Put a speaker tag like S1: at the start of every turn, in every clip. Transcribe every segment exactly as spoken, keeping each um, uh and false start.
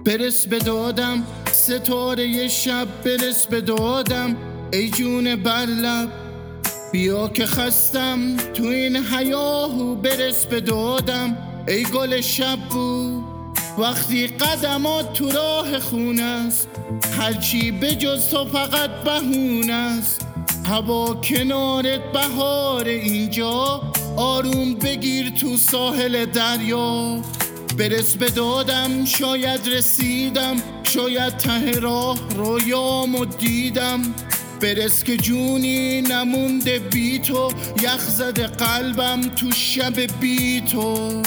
S1: برس به دادم ستاره شب، برس به دادم ای جون بر لب. بیا که خستم تو این هیاهو، برس به دادم ای گل شب بو. وقتی قدمات تو راه خون است، هرچی به جز تو فقط بهونه است. هوا کنارت بهار اینجا، آروم بگیر تو ساحل دریا. برس به دادم شاید رسیدم، شاید ته راه رویامو دیدم. برس که جونی نمونده بی تو، یخ زده قلبم تو شب بی تو.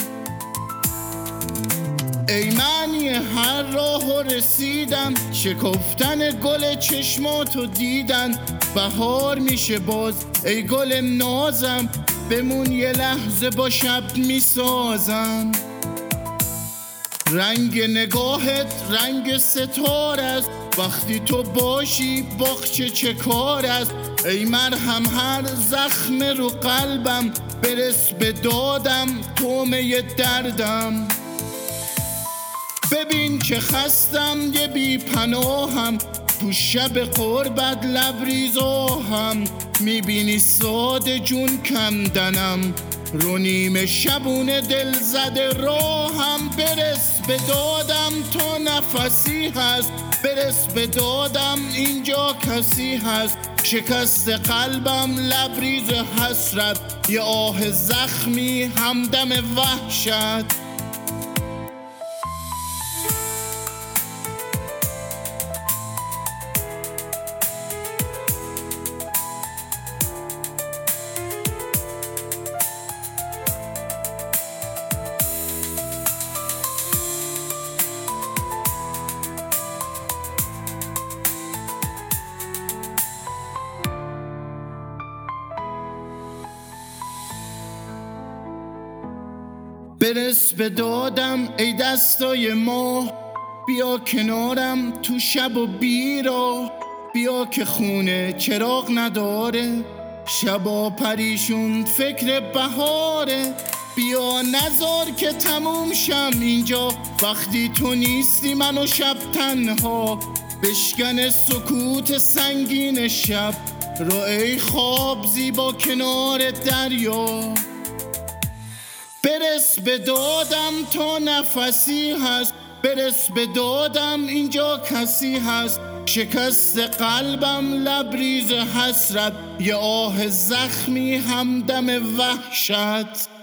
S1: ای معنی هر راهو رسیدم، شکفتن گل چشماتو دیدن. بهار میشه باز ای گل نازم، بمون یه لحظه با شب میسازم. رنگ نگاهت رنگ ستاره است، وقتی تو باشی باغچه چه کار است. ای مرهم هر زخم رو قلبم، برس به دادم طعمه دردم. ببین که خستم یه بی پناهم، تو شب قربت لبریز آهم. میبینی ساده جون کندنم، رو نیمه شبونه دل زده راهم. برس به دادم تا نفسی هست، برس به دادم اینجا کسی هست. شکست قلبم لبریز حسرت، یه آه زخمی همدم وحشت. برس به دادم ای دستای ماه، بیا کنارم تو شب و بیراه. بیا که خونه چراغ نداره، شبا پریشون فکر بهاره. بیا نذار که تموم شم اینجا، وقتی تو نیستی من و شب تنها. بشکن سکوت سنگین شب، رو ای خواب زیبا کنار دریا. برس به دادم تا نفسی هست، برس به دادم اینجا کسی هست. شکست قلبم لبریز حسرت، یه آه زخمی همدم وحشت.